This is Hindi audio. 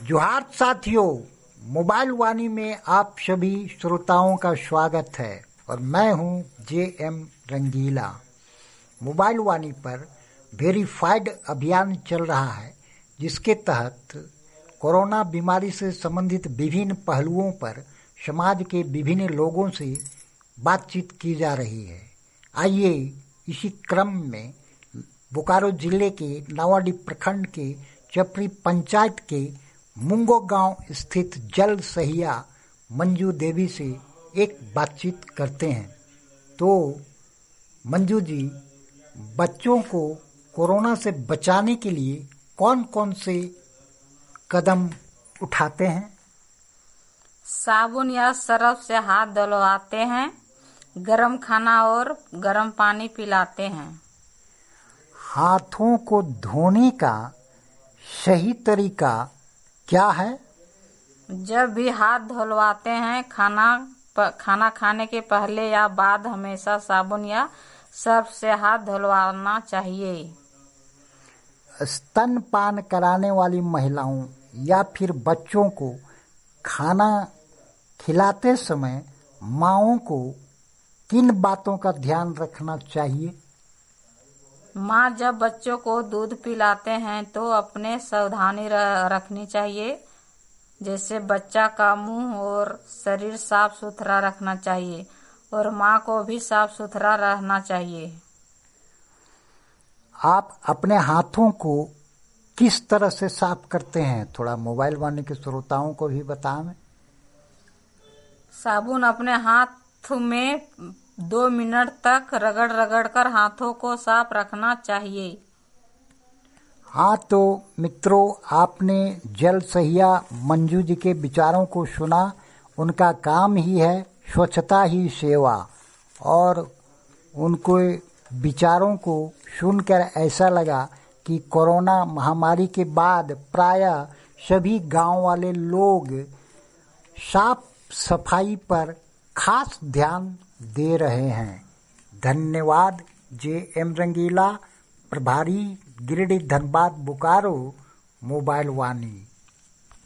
जोहार साथियों, मोबाइल वाणी में आप सभी श्रोताओं का स्वागत है और मैं हूं JM रंगीला। मोबाइल वाणी पर वेरीफाइड अभियान चल रहा है, जिसके तहत कोरोना बीमारी से संबंधित विभिन्न पहलुओं पर समाज के विभिन्न लोगों से बातचीत की जा रही है। आइए इसी क्रम में बोकारो जिले के नावाडीह प्रखंड के चपरी पंचायत के मुंगो गांव स्थित जल सहिया मंजू देवी से एक बातचीत करते हैं। तो मंजू जी, बच्चों को कोरोना से बचाने के लिए कौन कौन से कदम उठाते हैं? साबुन या सरफ से हाथ धुलवाते हैं, गर्म खाना और गर्म पानी पिलाते हैं। हाथों को धोने का सही तरीका क्या है? जब भी हाथ धुलवाते हैं, खाना खाने के पहले या बाद हमेशा साबुन या सर्फ से हाथ धुलवाना चाहिए। स्तनपान कराने वाली महिलाओं या फिर बच्चों को खाना खिलाते समय माँओं को किन बातों का ध्यान रखना चाहिए? माँ जब बच्चों को दूध पिलाते हैं तो अपने सावधानी रखनी चाहिए, जैसे बच्चा का मुंह और शरीर साफ सुथरा रखना चाहिए और माँ को भी साफ सुथरा रहना चाहिए। आप अपने हाथों को किस तरह से साफ करते हैं? थोड़ा मोबाइल वाणी के श्रोताओं को भी बताएं। साबुन अपने हाथ में 2 मिनट तक रगड़ कर हाथों को साफ रखना चाहिए। हाँ, तो मित्रों, आपने जल सहिया मंजू जी के विचारों को सुना। उनका काम ही है स्वच्छता ही सेवा, और उनको विचारों को सुनकर ऐसा लगा कि कोरोना महामारी के बाद प्रायः सभी गांव वाले लोग साफ सफाई पर खास ध्यान दे रहे हैं। धन्यवाद। JM रंगीला, प्रभारी गिरिडीह धनबाद बोकारो, मोबाइल वाणी।